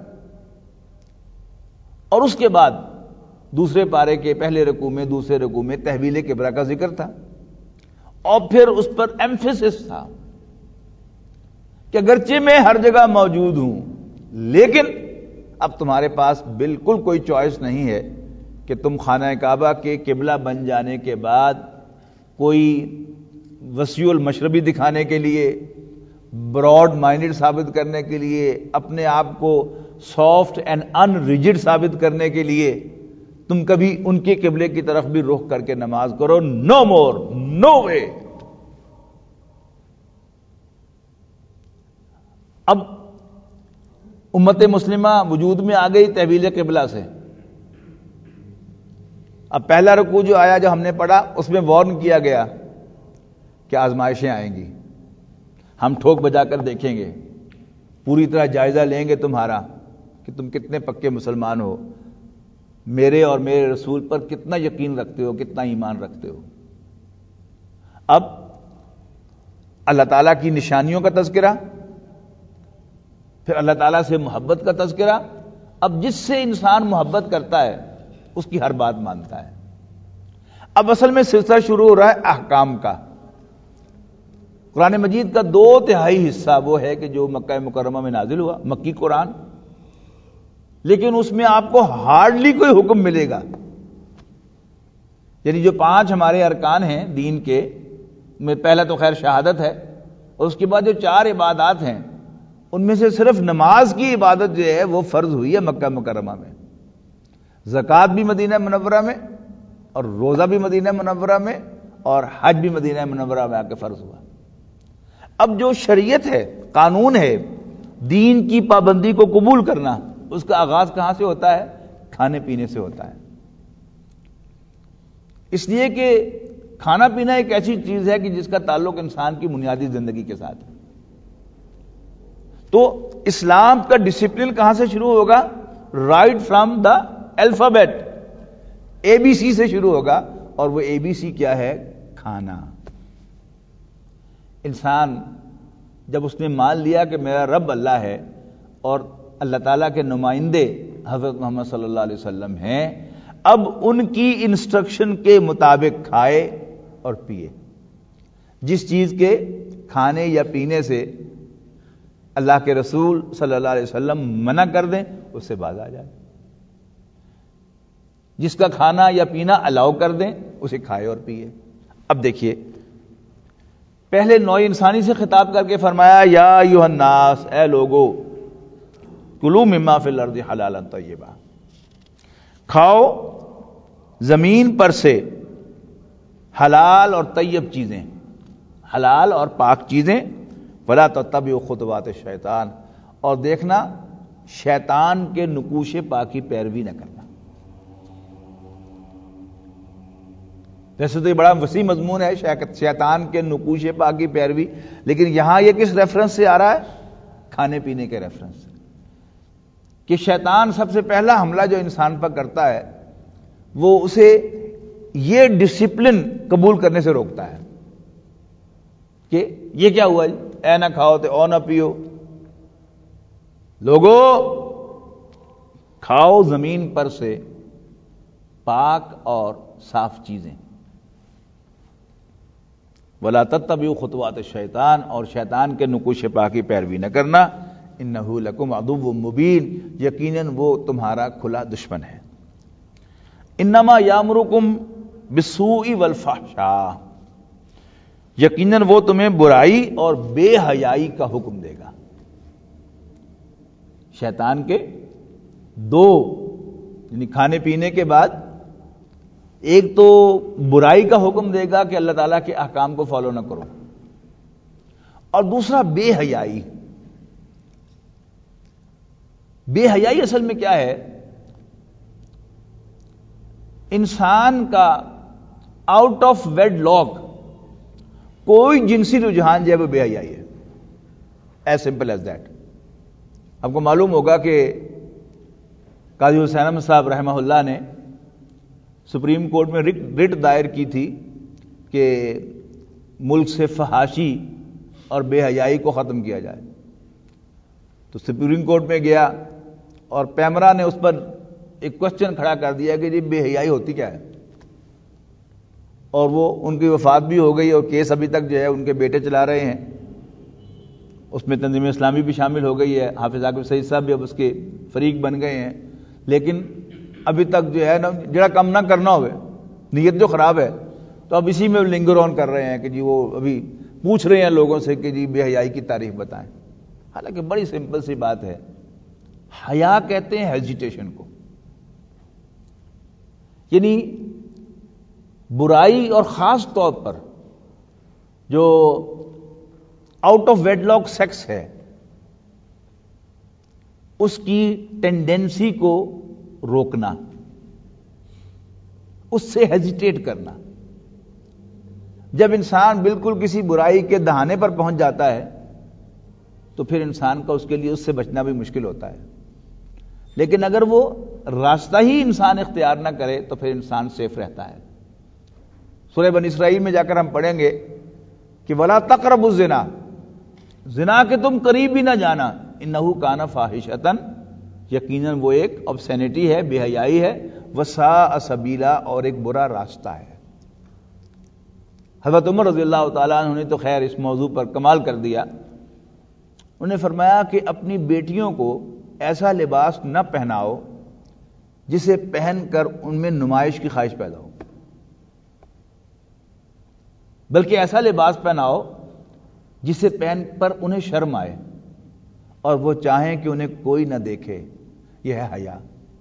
اور اس کے بعد دوسرے پارے کے پہلے رکوع میں، دوسرے رکوع میں تحویل کبریٰ کا ذکر تھا، اور پھر اس پر ایمفیسس تھا کہ اگرچہ میں ہر جگہ موجود ہوں لیکن اب تمہارے پاس بالکل کوئی چوائس نہیں ہے کہ تم خانہ کعبہ کے قبلہ بن جانے کے بعد کوئی وسیع المشربی دکھانے کے لیے، براڈ مائنڈڈ ثابت کرنے کے لیے، اپنے آپ کو سافٹ اینڈ ان ریجڈ ثابت کرنے کے لیے تم کبھی ان کے قبلے کی طرف بھی رخ کر کے نماز کرو. نو مور، نو وے. اب امت مسلمہ وجود میں آ گئی تحویل قبلہ سے. اب پہلا رکوع جو آیا جو ہم نے پڑھا اس میں وارن کیا گیا کہ آزمائشیں آئیں گی، ہم ٹھوک بجا کر دیکھیں گے، پوری طرح جائزہ لیں گے تمہارا کہ تم کتنے پکے مسلمان ہو، میرے اور میرے رسول پر کتنا یقین رکھتے ہو، کتنا ایمان رکھتے ہو. اب اللہ تعالیٰ کی نشانیوں کا تذکرہ، پھر اللہ تعالیٰ سے محبت کا تذکرہ. اب جس سے انسان محبت کرتا ہے اس کی ہر بات مانتا ہے. اب اصل میں سلسلہ شروع ہو رہا ہے احکام کا. قرآن مجید کا 2/3 حصہ وہ ہے کہ جو مکہ مکرمہ میں نازل ہوا، مکی قرآن، لیکن اس میں آپ کو ہارڈلی کوئی حکم ملے گا. یعنی جو 5 ہمارے ارکان ہیں دین کے، میں پہلا تو خیر شہادت ہے، اور اس کے بعد جو 4 عبادات ہیں ان میں سے صرف نماز کی عبادت جو ہے وہ فرض ہوئی ہے مکہ مکرمہ میں. زکوٰۃ بھی مدینہ منورہ میں، اور روزہ بھی مدینہ منورہ میں، اور حج بھی مدینہ منورہ میں آ کے فرض ہوا. اب جو شریعت ہے، قانون ہے، دین کی پابندی کو قبول کرنا، اس کا آغاز کہاں سے ہوتا ہے؟ کھانے پینے سے ہوتا ہے. اس لیے کہ کھانا پینا ایک ایسی چیز ہے کہ جس کا تعلق انسان کی بنیادی زندگی کے ساتھ ہے. تو اسلام کا ڈسپلن کہاں سے شروع ہوگا؟ Right from the alphabet, A B C سے شروع ہوگا. اور وہ اے بی سی کیا ہے؟ کھانا. انسان جب اس نے مان لیا کہ میرا رب اللہ ہے اور اللہ تعالیٰ کے نمائندے حضرت محمد صلی اللہ علیہ وسلم ہیں، اب ان کی انسٹرکشن کے مطابق کھائے، اور پیے. جس چیز کے کھانے یا پینے سے اللہ کے رسول صلی اللہ علیہ وسلم منع کر دیں اس سے باز آ جائے. جس کا کھانا یا پینا الاؤ کر دیں اسے کھائے اور پیے. اب دیکھیے پہلے نوع انسانی سے خطاب کر کے فرمایا یا ایھا الناس، اے لوگو، کلوا مما فی الارض حلالا طیبا، کھاؤ زمین پر سے حلال اور طیب چیزیں، حلال اور پاک چیزیں. ولا تتبعوا خطوات الشیطان، اور دیکھنا شیطان کے نقوش پا کی پیروی نہ کرنا. ویسے تو یہ بڑا وسیع مضمون ہے شیطان کے نقوش پا کی پیروی، لیکن یہاں یہ کس ریفرنس سے آ رہا ہے؟ کھانے پینے کے ریفرنس سے. کہ شیطان سب سے پہلا حملہ جو انسان پر کرتا ہے وہ اسے یہ ڈسپلن قبول کرنے سے روکتا ہے کہ یہ کیا ہوا جی، اے نہ کھاؤ تو او نہ پیو. لوگو کھاؤ زمین پر سے پاک اور صاف چیزیں. ولا تتبعوا خطوات الشیطان، اور شیطان کے نقوش پا کی پیروی نہ کرنا. انہ لکم عدو مبین، یقیناً وہ تمہارا کھلا دشمن ہے. انما یامرکم بالسوء والفحشاء، یقیناً وہ تمہیں برائی اور بے حیائی کا حکم دے گا. شیطان کے دو یعنی کھانے پینے کے بعد ایک تو برائی کا حکم دے گا کہ اللہ تعالیٰ کے احکام کو فالو نہ کرو، اور دوسرا بے حیائی. بے حیائی اصل میں کیا ہے؟ انسان کا آؤٹ آف ویڈ لاک کوئی جنسی رجحان جو ہے وہ بے حیائی ہے. As simple as that. آپ کو معلوم ہوگا کہ قاضی حسین احمد صاحب رحمہ اللہ نے سپریم کورٹ میں رٹ دائر کی تھی کہ ملک سے فحاشی اور بے حیائی کو ختم کیا جائے. تو سپریم کورٹ میں گیا اور پیمرا نے اس پر ایک کوشچن کھڑا کر دیا کہ جی بے حیائی ہوتی کیا ہے؟ اور وہ ان کی وفات بھی ہو گئی اور کیس ابھی تک جو ہے ان کے بیٹے چلا رہے ہیں. اس میں تنظیم اسلامی بھی شامل ہو گئی ہے، حافظ عاقب سعید صاحب بھی اب اس کے فریق بن گئے ہیں. لیکن ابھی تک جو ہے نا جڑا کم نہ کرنا ہوئے، نیت جو خراب ہے، تو اب اسی میں لنگر آن کر رہے ہیں کہ جی وہ ابھی پوچھ رہے ہیں لوگوں سے کہ جی بے حیائی کی تعریف بتائیں. حالانکہ بڑی سمپل سی بات ہے. حیا کہتے ہیں ہیزیٹیشن کو، یعنی برائی اور خاص طور پر جو out of wedlock sex ہے اس کی ٹینڈنسی کو روکنا، اس سے ہیزیٹیٹ کرنا. جب انسان بالکل کسی برائی کے دہانے پر پہنچ جاتا ہے تو پھر انسان کا اس کے لیے اس سے بچنا بھی مشکل ہوتا ہے. لیکن اگر وہ راستہ ہی انسان اختیار نہ کرے تو پھر انسان سیف رہتا ہے. سورہ بنی اسرائیل میں جا کر ہم پڑھیں گے کہ وَلَا تَقْرَبُوا الزِّنَا، زنا کے تم قریب بھی نہ جانا، اِنَّهُ كَانَ فَاحِشَةً، یقیناً وہ ایک obscenity ہے، بے حیائی ہے، وَسَاءَ سَبِيلًا، اور ایک برا راستہ ہے. حضرت عمر رضی اللہ تعالیٰ عنہ نے تو خیر اس موضوع پر کمال کر دیا. انہوں نے فرمایا کہ اپنی بیٹیوں کو ایسا لباس نہ پہناؤ جسے پہن کر ان میں نمائش کی خواہش پیدا ہو، بلکہ ایسا لباس پہناؤ جسے پہن پر انہیں شرم آئے اور وہ چاہیں کہ انہیں کوئی نہ دیکھے. یہ ہے حیا.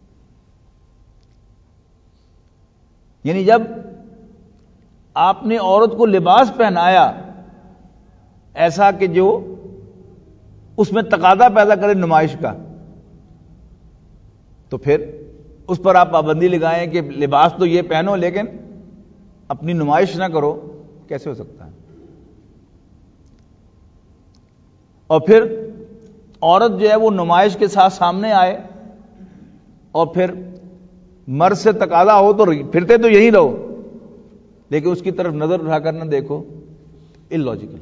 یعنی جب آپ نے عورت کو لباس پہنایا ایسا کہ جو اس میں تقاضا پیدا کرے نمائش کا، تو پھر اس پر آپ پابندی لگائیں کہ لباس تو یہ پہنو لیکن اپنی نمائش نہ کرو. کیسے ہو سکتا ہے؟ اور پھر عورت جو ہے وہ نمائش کے ساتھ سامنے آئے اور پھر مرد سے تقاضا ہو تو پھرتے تو یہی رہو لیکن اس کی طرف نظر اٹھا کر نہ دیکھو. illogical.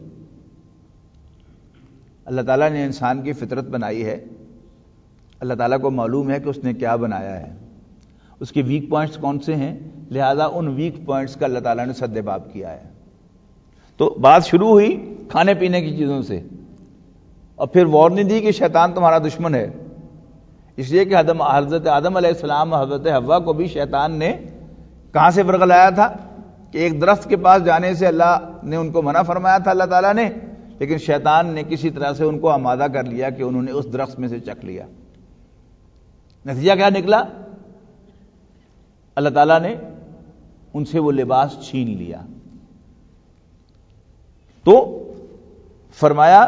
اللہ تعالیٰ نے انسان کی فطرت بنائی ہے، اللہ تعالیٰ کو معلوم ہے کہ اس نے کیا بنایا ہے، اس کے ویک پوائنٹس کون سے ہیں، لہذا ان ویک پوائنٹس کا اللہ تعالیٰ نے سد باب کیا ہے۔ تو بات شروع ہوئی کھانے پینے کی چیزوں سے، اور پھر وارننگ دی کہ شیطان تمہارا دشمن ہے، اس لیے کہ حضرت آدم علیہ السلام اور حضرت حوا کو بھی شیطان نے کہاں سے ورگلایا تھا کہ ایک درخت کے پاس جانے سے اللہ نے ان کو منع فرمایا تھا اللہ تعالیٰ نے، لیکن شیطان نے کسی طرح سے ان کو آمادہ کر لیا کہ انہوں نے اس درخت میں سے چکھ لیا۔ نتیجہ کیا نکلا؟ اللہ تعالیٰ نے ان سے وہ لباس چھین لیا۔ تو فرمایا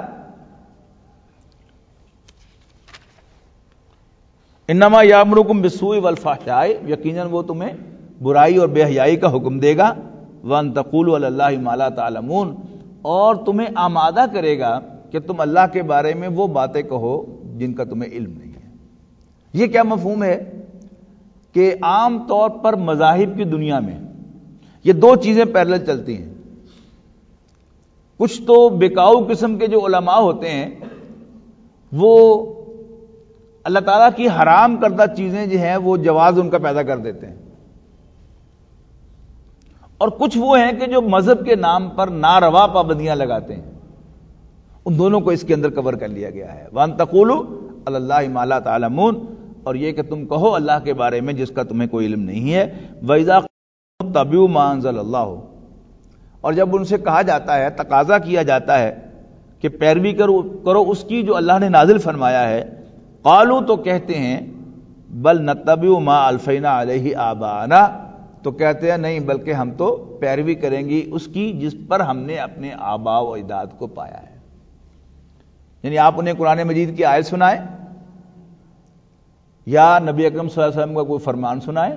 انما یامرکم بالسوء والفحشاء، یقیناً وہ تمہیں برائی اور بے حیائی کا حکم دے گا، وان تقولوا علی اللہ ما لا تعلمون، اور تمہیں آمادہ کرے گا کہ تم اللہ کے بارے میں وہ باتیں کہو جن کا تمہیں علم نہیں ہے۔ یہ کیا مفہوم ہے کہ عام طور پر مذاہب کی دنیا میں یہ دو چیزیں پیرلل چلتی ہیں۔ کچھ تو بکاؤ قسم کے جو علماء ہوتے ہیں وہ اللہ تعالیٰ کی حرام کردہ چیزیں جو ہیں وہ جواز ان کا پیدا کر دیتے ہیں، اور کچھ وہ ہیں کہ جو مذہب کے نام پر ناروا پابندیاں لگاتے ہیں۔ ان دونوں کو اس کے اندر کور کر لیا گیا ہے، وَأَن تَقُولُوا عَلَى اللَّهِ مَا لَا تَعْلَمُونَ، اور یہ کہ تم کہو اللہ کے بارے میں جس کا تمہیں کوئی علم نہیں ہے۔ وَإِذَا قِيلَ اتَّبِعُوا مَا أَنزَلَ اللَّهُ، اور جب ان سے کہا جاتا ہے، تقاضا کیا جاتا ہے کہ پیروی کرو اس کی جو اللہ نے نازل فرمایا ہے، قالوا، تو کہتے ہیں، بل نتبع ما الفینا علیہ آباءنا، تو کہتے ہیں نہیں بلکہ ہم تو پیروی کریں گی اس کی جس پر ہم نے اپنے آباء و اجداد کو پایا ہے۔ یعنی آپ انہیں قرآن مجید کی آیت سنائیں یا نبی اکرم صلی اللہ علیہ وسلم کا کوئی فرمان سنائیں،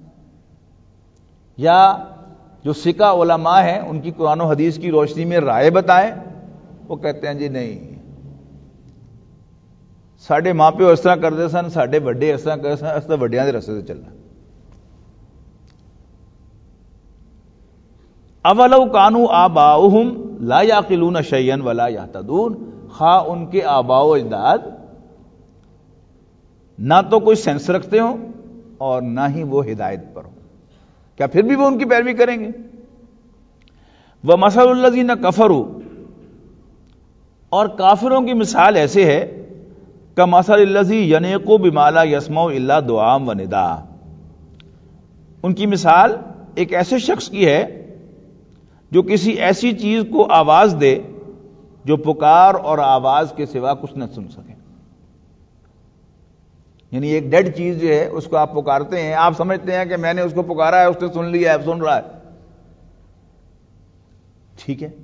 یا جو سکہ علماء ہیں ان کی قرآن و حدیث کی روشنی میں رائے بتائیں، وہ کہتے ہیں جی نہیں، ساڈے ماں پیو اس طرح کرتے سن، ساڈے بڑے اس طرح کرتے سن، اس طرح وڈیاں دے رستے سے چلنا۔ اولو کانوا آباؤہم لا یعقلون شیئا ولا یہتدون، خواہ ان کے آباء و اجداد نہ تو کوئی سینس رکھتے ہوں اور نہ ہی وہ ہدایت پر ہوں، کیا پھر بھی وہ ان کی پیروی کریں گے؟ وَمَثَلُ الَّذِينَ كَفَرُوا، اور کافروں کی مثال ایسے ہے کَمَثَلِ الَّذِي يَنِيقُ بِمَا لَا يَسْمَعُ إِلَّا دُعَاءً وَنِدَاءً، ان کی مثال ایک ایسے شخص کی ہے جو کسی ایسی چیز کو آواز دے جو پکار اور آواز کے سوا کچھ نہ سن سکے۔ یعنی ایک ڈیڈ چیز جو ہے اس کو آپ پکارتے ہیں، آپ سمجھتے ہیں کہ میں نے اس کو پکارا ہے، اس نے سن لیا ہے، سن رہا ہے، ٹھیک ہے،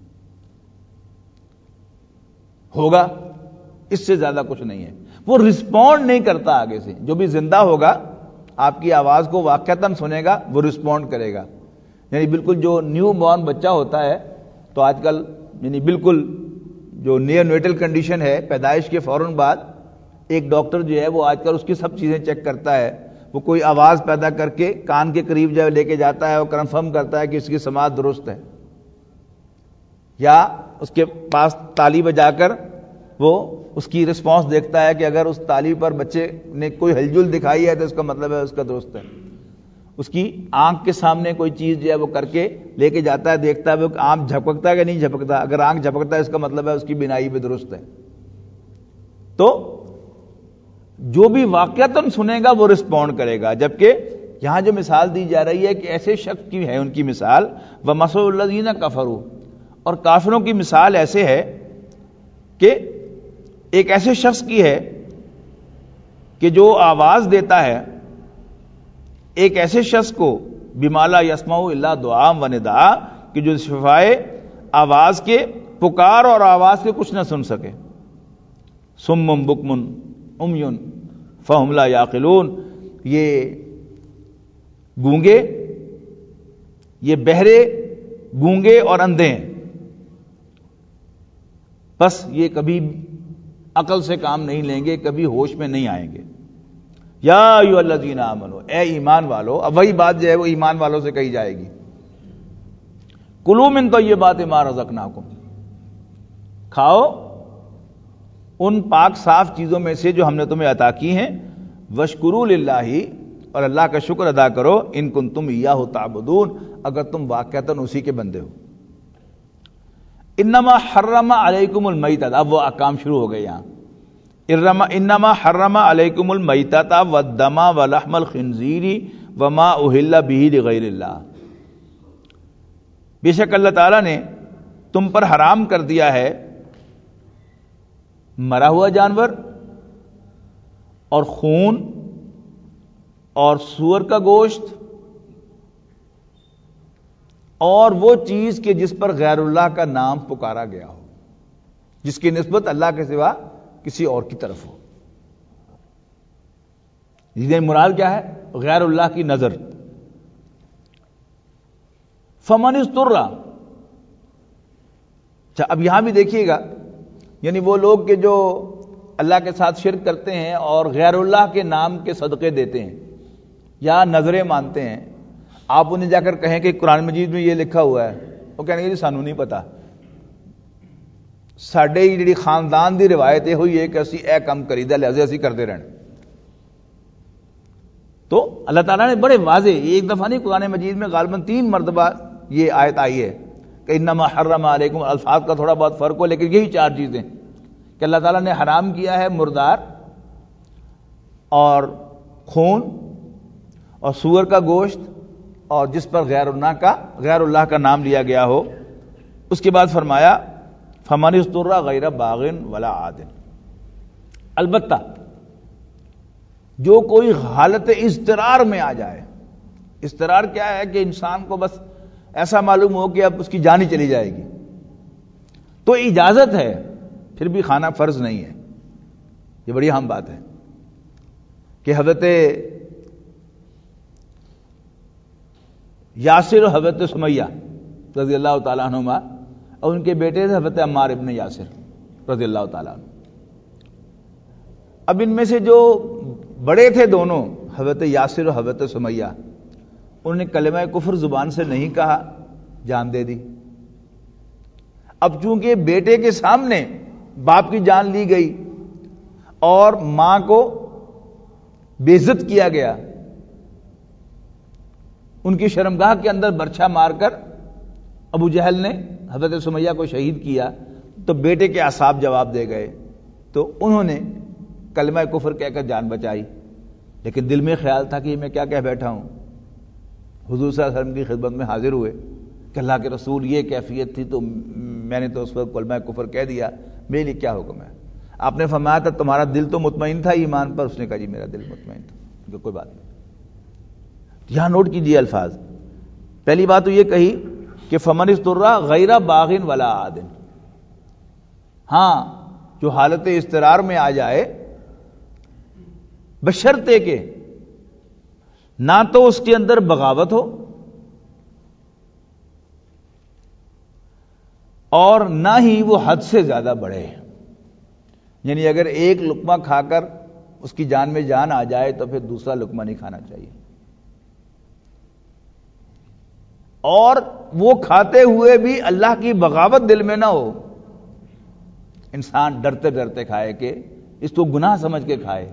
ہوگا، اس سے زیادہ کچھ نہیں ہے، وہ رسپونڈ نہیں کرتا آگے سے۔ جو بھی زندہ ہوگا آپ کی آواز کو واقعتاً سنے گا، وہ رسپونڈ کرے گا۔ یعنی بالکل جو نیو بورن بچہ ہوتا ہے تو آج کل یعنی بالکل جو نیو نیٹل کنڈیشن ہے، پیدائش کے فوراً بعد ایک ڈاکٹر جو ہے وہ آج کل اس کی سب چیزیں چیک کرتا ہے، وہ کوئی آواز پیدا کر کے کان کے قریب جب لے کے جاتا ہے وہ کنفرم کرتا ہے کہ اس کی سماعت درست ہے، یا اس کے پاس تالی بجا کر وہ اس کی رسپانس دیکھتا ہے کہ اگر اس تالی پر بچے نے کوئی ہلجل دکھائی ہے تو اس کا مطلب ہے اس کا درست ہے۔ اس کی آنکھ کے سامنے کوئی چیز جو ہے وہ کر کے لے کے جاتا ہے، دیکھتا ہے وہ آنکھ جھپکتا ہے کہ نہیں جھپکتا، اگر آنکھ جھپکتا ہے اس کا مطلب ہے اس کی بینائی بھی درست ہے۔ تو جو بھی واقعتاً سنے گا وہ رسپونڈ کرے گا، جبکہ یہاں جو مثال دی جا رہی ہے کہ ایسے شخص کی ہے ان کی مثال، وَمَثَلُ الَّذِينَ كَفَرُوا، اور کافروں کی مثال ایسے ہے کہ ایک ایسے شخص کی ہے کہ جو آواز دیتا ہے ایک ایسے شخص کو بِمَا لَا يَسْمَعُ إِلَّا دُعَاءً وَنِدَاءً، کہ جو سوائے آواز کے پکار اور آواز کے کچھ نہ سن سکے۔ صُمٌّ بُکْمٌ عُمْیٌ فَهُمْ لَا يَعْقِلُونَ، یہ گونگے، یہ بہرے، گونگے اور اندھے ہیں، بس یہ کبھی عقل سے کام نہیں لیں گے، کبھی ہوش میں نہیں آئیں گے۔ یا ایھا الذین آمنوا، اے ایمان والو، اب وہی بات جو ہے وہ ایمان والوں سے کہی جائے گی، کلوا من طیبات ما رزقناکم، کھاؤ ان پاک صاف چیزوں میں سے جو ہم نے تمہیں عطا کی ہیں، واشکروا للہ، اور اللہ کا شکر ادا کرو ان کنتم ایاہ تعبدون، اگر تم واقعتاً اسی کے بندے ہو۔ انما حرم علیکم المیتۃ، اب وہ احکام شروع ہو گئے یہاں۔ انما حرم علیکم المیتۃ والدم ولحم الخنزیر وما اہل بہ لغیر اللہ، بے شک اللہ تعالیٰ نے تم پر حرام کر دیا ہے مرا ہوا جانور اور خون اور سور کا گوشت اور وہ چیز کہ جس پر غیر اللہ کا نام پکارا گیا ہو، جس کی نسبت اللہ کے سوا کسی اور کی طرف ہو۔ یہ مراد کیا ہے؟ غیر اللہ کی نظر۔ فمن اضطر، اب یہاں بھی دیکھیے گا، یعنی وہ لوگ کہ جو اللہ کے ساتھ شرک کرتے ہیں اور غیر اللہ کے نام کے صدقے دیتے ہیں یا نظریں مانتے ہیں، آپ انہیں جا کر کہیں کہ قرآن مجید میں یہ لکھا ہوا ہے، وہ کہنے گے جی سانو نہیں پتا، ساڈے ہی جڑی خاندان دی روایت یہ ہوئی ہے کہ اسی اے کام کریدا لہذا اسی کرتے رہنا۔ تو اللہ تعالیٰ نے بڑے واضح، ایک دفعہ نہیں، قرآن مجید میں غالباً 3 مرتبہ یہ آیت آئی ہے کہ انما حرم علیکم، الفاظ کا تھوڑا بہت فرق ہو لیکن یہی 4 چیزیں کہ اللہ تعالیٰ نے حرام کیا ہے مردار اور خون اور سور کا گوشت اور جس پر غیر اللہ کا نام لیا گیا ہو۔ اس کے بعد فرمایا فمن اضطر غیر باغ ولا عاد، البتہ جو کوئی حالت اضطرار میں آ جائے۔ اضطرار کیا ہے؟ کہ انسان کو بس ایسا معلوم ہو کہ اب اس کی جان ہی چلی جائے گی، تو اجازت ہے، پھر بھی کھانا فرض نہیں ہے۔ یہ بڑی اہم بات ہے کہ حضرت یاسر اور حضرت سمیہ رضی اللہ تعالیٰ عنہما اور ان کے بیٹے تھے حضرت عمار ابن یاسر رضی اللہ تعالیٰ عنہ۔ اب ان میں سے جو بڑے تھے دونوں، حضرت یاسر اور حضرت سمیہ، انہوں نے کلمہ کفر زبان سے نہیں کہا، جان دے دی۔ اب چونکہ بیٹے کے سامنے باپ کی جان لی گئی اور ماں کو بے عزت کیا گیا، ان کی شرمگاہ کے اندر برچھا مار کر ابو جہل نے حضرت سمیہ کو شہید کیا، تو بیٹے کے اعصاب جواب دے گئے، تو انہوں نے کلمہ کفر کہہ کر جان بچائی، لیکن دل میں خیال تھا کہ یہ میں کیا کہہ بیٹھا ہوں۔ حضور صلی اللہ علیہ وسلم کی خدمت میں حاضر ہوئے کہ اللہ کے رسول یہ کیفیت تھی تو میں نے تو اس وقت کلمہ کفر کہہ دیا، میرے لیے کیا حکم ہے؟ آپ نے فرمایا تھا تمہارا دل تو مطمئن تھا ایمان پر؟ اس نے کہا جی میرا دل مطمئن تھا۔ کوئی بات نہیں، یہاں نوٹ کیجئے الفاظ۔ پہلی بات تو یہ کہی کہ فمن اضطر غیر باغ ولا عاد، ہاں جو حالت اضطرار میں آ جائے، بشرطے کہ نہ تو اس کے اندر بغاوت ہو اور نہ ہی وہ حد سے زیادہ بڑھے، یعنی اگر ایک لقمہ کھا کر اس کی جان میں جان آ جائے تو پھر دوسرا لقمہ نہیں کھانا چاہیے، اور وہ کھاتے ہوئے بھی اللہ کی بغاوت دل میں نہ ہو، انسان ڈرتے ڈرتے کھائے کہ اس کو گناہ سمجھ کے کھائے۔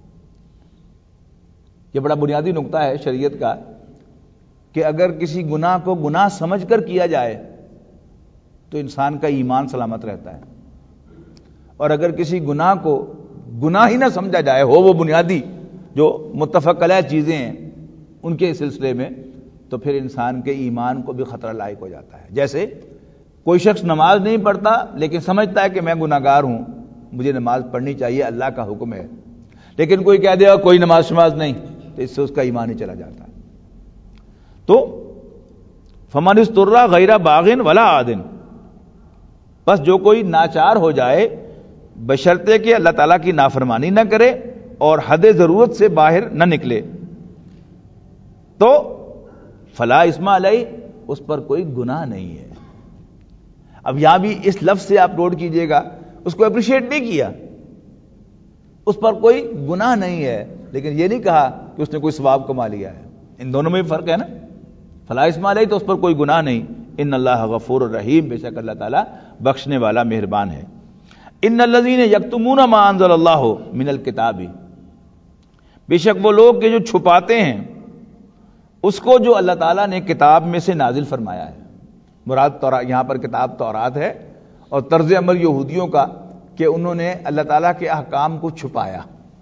یہ بڑا بنیادی نقطہ ہے شریعت کا کہ اگر کسی گناہ کو گناہ سمجھ کر کیا جائے تو انسان کا ایمان سلامت رہتا ہے، اور اگر کسی گناہ کو گناہ ہی نہ سمجھا جائے، ہو وہ بنیادی جو متفق علیہ چیزیں ہیں ان کے سلسلے میں، تو پھر انسان کے ایمان کو بھی خطرہ لاحق ہو جاتا ہے۔ جیسے کوئی شخص نماز نہیں پڑھتا لیکن سمجھتا ہے کہ میں گناہگار ہوں، مجھے نماز پڑھنی چاہیے، اللہ کا حکم ہے، لیکن کوئی کہہ دے گا کوئی نماز شماز نہیں، تو اس سے اس کا ایمان ہی چلا جاتا ہے۔ تو فمن اضطر غیر باغ ولا عاد، بس جو کوئی ناچار ہو جائے بشرطے کہ اللہ تعالیٰ کی نافرمانی نہ کرے اور حد ضرورت سے باہر نہ نکلے، تو فلا اثم علیہ، اس پر کوئی گناہ نہیں ہے۔ اب یہاں بھی اس لفظ سے آپ نوٹ کیجئے گا، اس کو اپریشیٹ نہیں کیا، اس پر کوئی گناہ نہیں ہے، لیکن یہ نہیں کہا کہ اس نے کوئی ثواب کما لیا ہے۔ ان دونوں میں فرق ہے نا، فلا اثم علیہ تو اس پر کوئی گناہ نہیں، ان اللہ غفور الرحیم، بے شک اللہ تعالیٰ بخشنے والا مہربان ہے۔ ان الذین یکتمون ما انزل اللہ من الکتاب، بے شک وہ لوگ کہ جو چھپاتے ہیں اس کو جو اللہ تعالیٰ نے کتاب میں سے نازل فرمایا ہے. مراد یہاں پر کتاب تورات ہے، اور طرز عمل یہودیوں کا کہ انہوں نے اللہ تعالیٰ کے احکام کو چھپایا.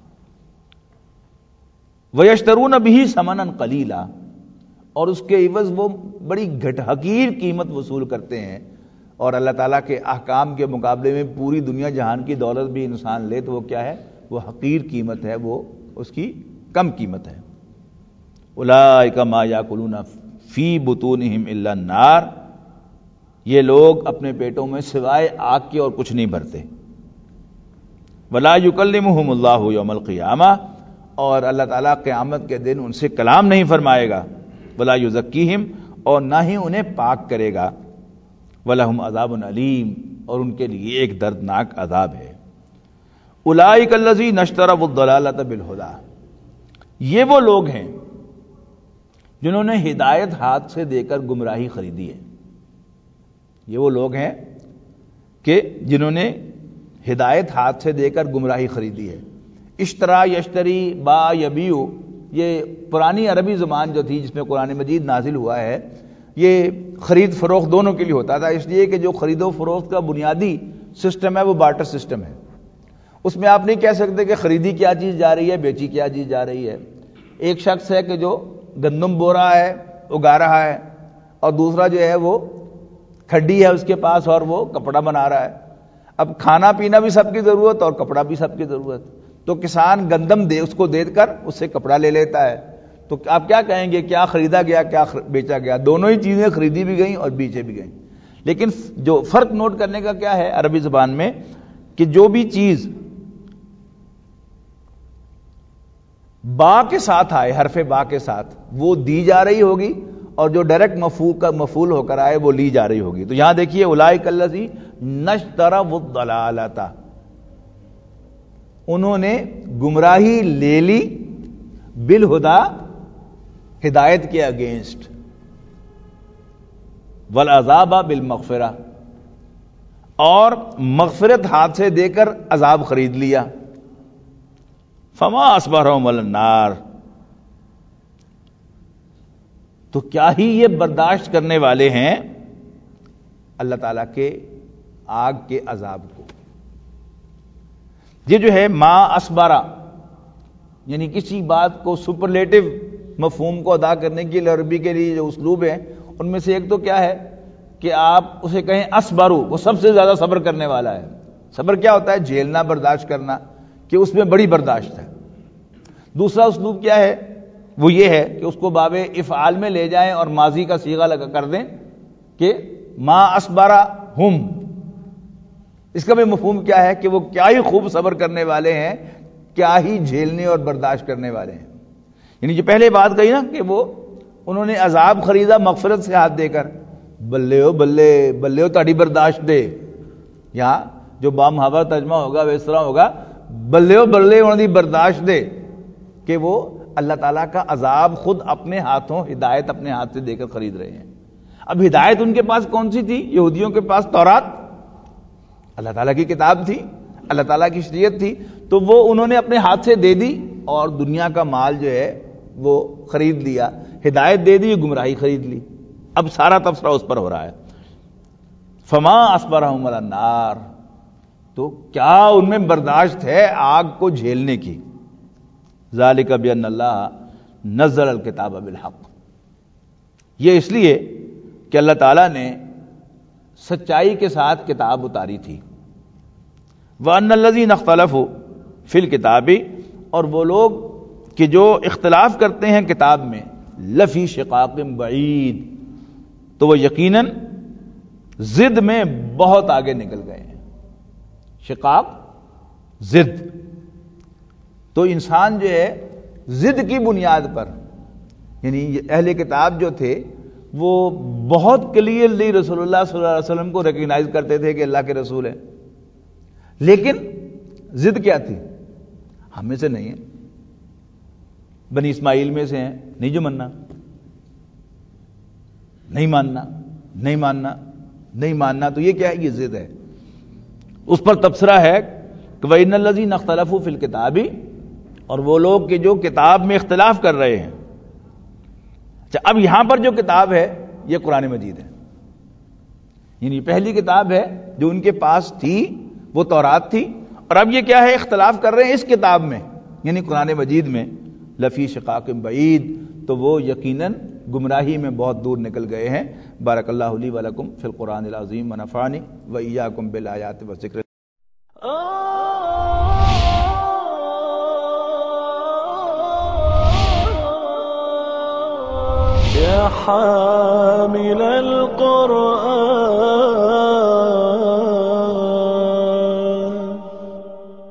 وَيَشْتَرُونَ بِهِ ثَمَنًا قَلِيلًا، اور اس کے عوض وہ بڑی حقیر قیمت وصول کرتے ہیں. اور اللہ تعالیٰ کے احکام کے مقابلے میں پوری دنیا جہان کی دولت بھی انسان لے تو وہ کیا ہے؟ وہ حقیر قیمت ہے، وہ اس کی کم قیمت ہے. اولئک ما یاکلون فی بطونہم الا النار، یہ لوگ اپنے پیٹوں میں سوائے آگ کے اور کچھ نہیں بھرتے. ولا یکلمہم اللہ یوم القیامہ، اور اللہ تعالیٰ قیامت کے دن ان سے کلام نہیں فرمائے گا. ولا یزکیہم، اور نہ ہی انہیں پاک کرے گا. وَلَهُمْ عَذَابٌ علیم، اور ان کے لیے ایک دردناک عذاب ہے. اولئک الذین اشتروا الضلالۃ بالہدی، یہ وہ لوگ ہیں جنہوں نے ہدایت ہاتھ سے دے کر گمراہی خریدی ہے. یہ وہ لوگ ہیں کہ جنہوں نے ہدایت ہاتھ سے دے کر گمراہی خریدی ہے. اشترا یشتری با یبیع، یہ پرانی عربی زبان جو تھی جس میں قرآن مجید نازل ہوا ہے، یہ خرید فروخت دونوں کے لیے ہوتا تھا. اس لیے کہ جو خرید و فروخت کا بنیادی سسٹم ہے وہ بارٹر سسٹم ہے. اس میں آپ نہیں کہہ سکتے کہ خریدی کیا چیز جا رہی ہے، بیچی کیا چیز جا رہی ہے. ایک شخص ہے کہ جو گندم بو رہا ہے، اگا رہا ہے، اور دوسرا جو ہے وہ کھڈی ہے اس کے پاس اور وہ کپڑا بنا رہا ہے. اب کھانا پینا بھی سب کی ضرورت اور کپڑا بھی سب کی ضرورت. تو کسان گندم اس کو دے کر اس سے کپڑا لے لیتا ہے. تو آپ کیا کہیں گے؟ کیا خریدا گیا، کیا بیچا گیا؟ دونوں ہی چیزیں خریدی بھی گئیں اور بیچے بھی گئیں. لیکن جو فرق نوٹ کرنے کا کیا ہے عربی زبان میں، کہ جو بھی چیز با کے ساتھ آئے، حرف با کے ساتھ، وہ دی جا رہی ہوگی، اور جو ڈائریکٹ مفعول ہو کر آئے وہ لی جا رہی ہوگی. تو یہاں دیکھیے اولئک الذین اشتروا الضلالۃ، انہوں نے گمراہی لے لی بالہدا، ہدایت کے اگینسٹ، والعذاب بالمغفرہ، اور مغفرت ہاتھ سے دے کر عذاب خرید لیا. فما اصبرهم علی النار، تو کیا ہی یہ برداشت کرنے والے ہیں اللہ تعالیٰ کے آگ کے عذاب کو. یہ جو ہے ما اسبرا، یعنی کسی بات کو سپرلیٹو مفہوم کو ادا کرنے کے لیے عربی کے لیے جو اسلوب ہے ان میں سے ایک تو کیا ہے کہ آپ اسے کہیں اسبرو، وہ سب سے زیادہ صبر کرنے والا ہے. صبر کیا ہوتا ہے؟ جھیلنا، برداشت کرنا، کہ اس میں بڑی برداشت ہے. دوسرا اسلوب کیا ہے؟ وہ یہ ہے کہ اس کو باب افعال میں لے جائیں اور ماضی کا صیغہ لگا کر دیں کہ ما اسبرا ہم. اس کا بھی مفہوم کیا ہے کہ وہ کیا ہی خوب صبر کرنے والے ہیں، کیا ہی جھیلنے اور برداشت کرنے والے ہیں. یعنی جو پہلے بات کہی نا کہ وہ انہوں نے عذاب خریدا مغفرت سے ہاتھ دے کر، بلے ہو بلے بلے ہو تاڑی برداشت دے. یہاں جو بامحاور ترجمہ ہوگا وہ اس طرح ہوگا، بلے ہو بلے انہوں نے برداشت دے، کہ وہ اللہ تعالیٰ کا عذاب خود اپنے ہاتھوں، ہدایت اپنے ہاتھ سے دے کر خرید رہے ہیں. اب ہدایت ان کے پاس کون سی تھی؟ یہودیوں کے پاس تورات، اللہ تعالیٰ کی کتاب تھی، اللہ تعالیٰ کی شریعت تھی. تو وہ انہوں نے اپنے ہاتھ سے دے دی اور دنیا کا مال جو ہے وہ خرید لیا. ہدایت دے دی، گمراہی خرید لی. اب سارا تبصرہ اس پر ہو رہا ہے. فما اصبرهم علی النار، تو کیا ان میں برداشت ہے آگ کو جھیلنے کی. ذالک بان اللہ نزل الکتاب بالحق، یہ اس لیے کہ اللہ تعالیٰ نے سچائی کے ساتھ کتاب اتاری تھی. وان الذین اختلفوا فی الکتاب، اور وہ لوگ کہ جو اختلاف کرتے ہیں کتاب میں، لفی شقاق بعید، تو وہ یقیناً ضد میں بہت آگے نکل گئے ہیں. شقاق، ضد. تو انسان جو ہے ضد کی بنیاد پر، یعنی اہل کتاب جو تھے وہ بہت کلیئرلی رسول اللہ صلی اللہ علیہ وسلم کو ریکگنائز کرتے تھے کہ اللہ کے رسول ہیں، لیکن ضد کیا تھی؟ ہم میں سے نہیں ہے، بنی اسماعیل میں سے ہیں، نہیں جو مننا، نہیں ماننا، نہیں ماننا، نہیں ماننا. تو یہ کیا ہے؟ یہ ضد ہے. اس پر تبصرہ ہے کہ وَإِنَّ الَّذِينَ اخْتَلَفُوا فِي الْكِتَابِ اور وہ لوگ کہ جو کتاب میں اختلاف کر رہے ہیں. اچھا، اب یہاں پر جو کتاب ہے یہ قرآن مجید ہے، یعنی پہلی کتاب ہے جو ان کے پاس تھی وہ تورات تھی، اور اب یہ کیا ہے، اختلاف کر رہے ہیں اس کتاب میں یعنی قرآن مجید میں. لفی شقاق بعید، تو وہ یقیناً گمراہی میں بہت دور نکل گئے ہیں. بارک اللہ لی ولکم فی القرآن العظیم ونفعنی وایاکم بالآیات والذکر. يا حامل القرآن